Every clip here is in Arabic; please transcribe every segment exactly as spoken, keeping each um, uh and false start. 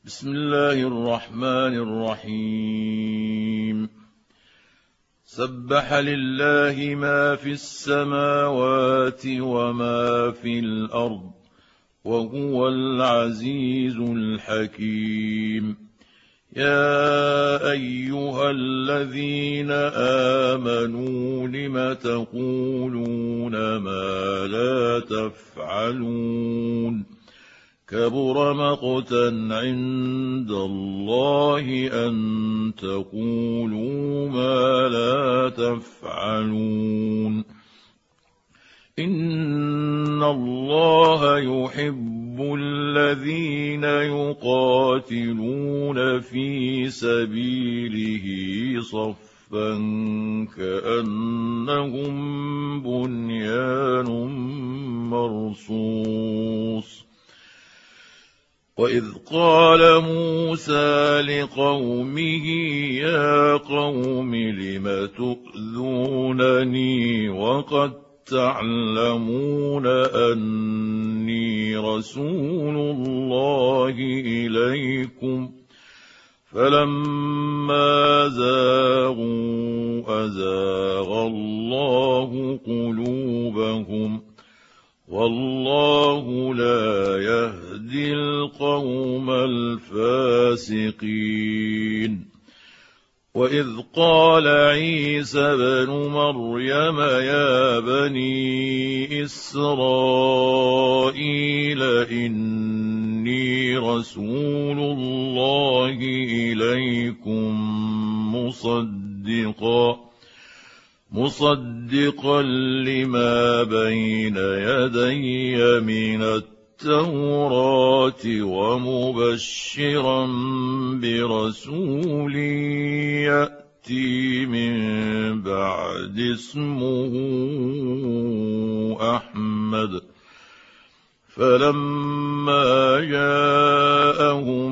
بسم الله الرحمن الرحيم. سبح لله ما في السماوات وما في الأرض وهو العزيز الحكيم. يا أيها الذين آمنوا لم تقولون ما لا تفعلون؟ كبر مقتا عند الله أن تقولوا ما لا تفعلون. إن الله يحب الذين يقاتلون في سبيله صفا كأنهم بنيان مرصوص. وإذ قال موسى لقومه يا قوم لم تؤذونني وقد تعلمون أني رسول الله إليكم؟ فلما زاغوا أزاغ الله قلوبهم والله لا يهدي القوم الفاسقين. وإذ قال عيسى ابن مريم يا بني إسرائيل إني رسول الله إليكم مصدقا مصدقا لما بين يدي من التوراة ومبشرا برسول يأتي من بعد اسمه أحمد. فلما جاءهم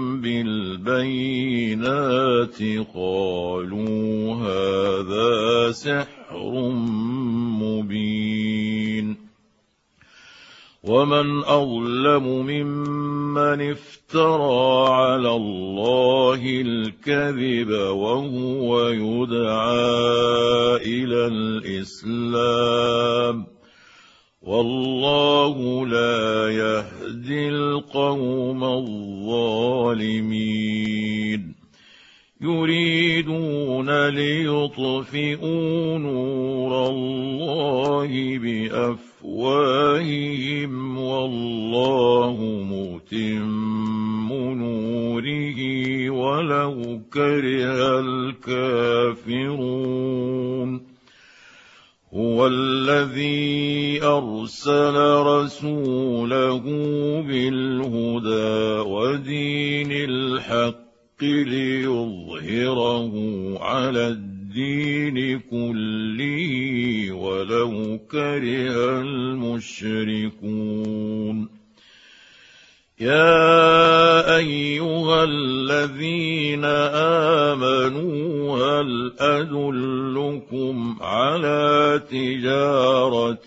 بالبينات قالوا هذا سحر مبين. ومن أظلم ممن افترى على الله الكذب وهو يدعى إلى الإسلام والله لا يهدي القوم الظالمين. يريدون ليطفئوا نور الله بأفواههم والله متم نوره ولو كره الكافرون. هو الذي أرسل رسوله بالهدى ودين الحق ليظهره على الدين كله ولو كره المشركون. يا أيها الذين آمنوا هل أدلكم على تجارة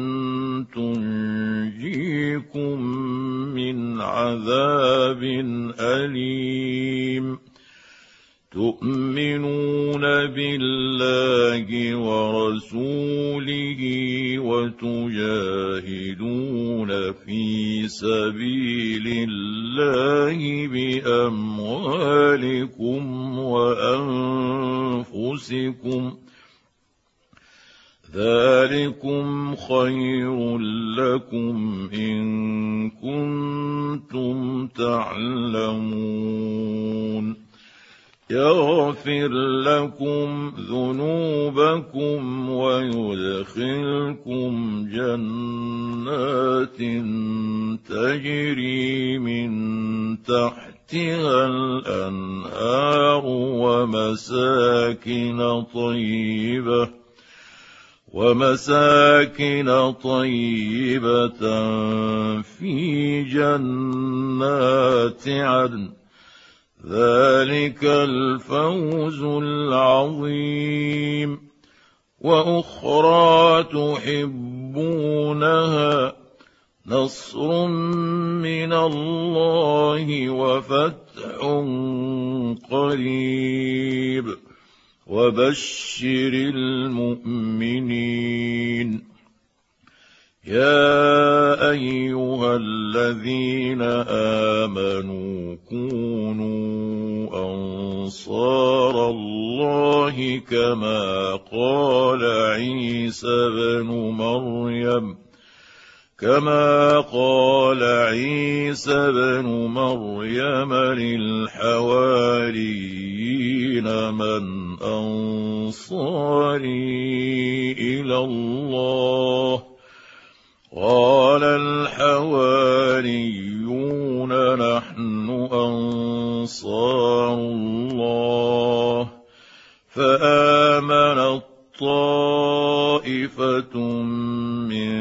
تنجيكم من عذاب أليم؟ تؤمنون بالله ورسوله وتجاهدون في سبيل الله بأموالكم وأنفسكم ذلكم خير لكم إن كنتم تعلمون. يغفر لكم ذنوبكم ويدخلكم جنات تجري من تحتها الأنهار ومساكن طيبة ومساكن طيبة في جنات عدن ذلك الفوز العظيم. وأخرى تحبونها نصر من الله وفتح قريب وبشر المؤمنين يا أيها الذين آمنوا كونوا أنصار الله كما قال عيسى بن مريم كما قال عيسى بن مريم للحواريين من أنصاري إلى الله قال الحواريون نحن أنصار الله فآمنت طائفة من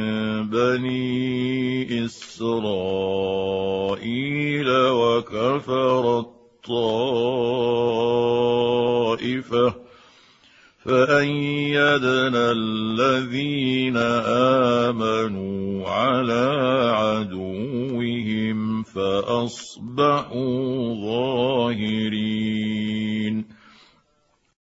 بني إسرائيل وكفرت طائفة فأيدنا الذين آمنوا على عدوهم فأصبحوا ظاهرين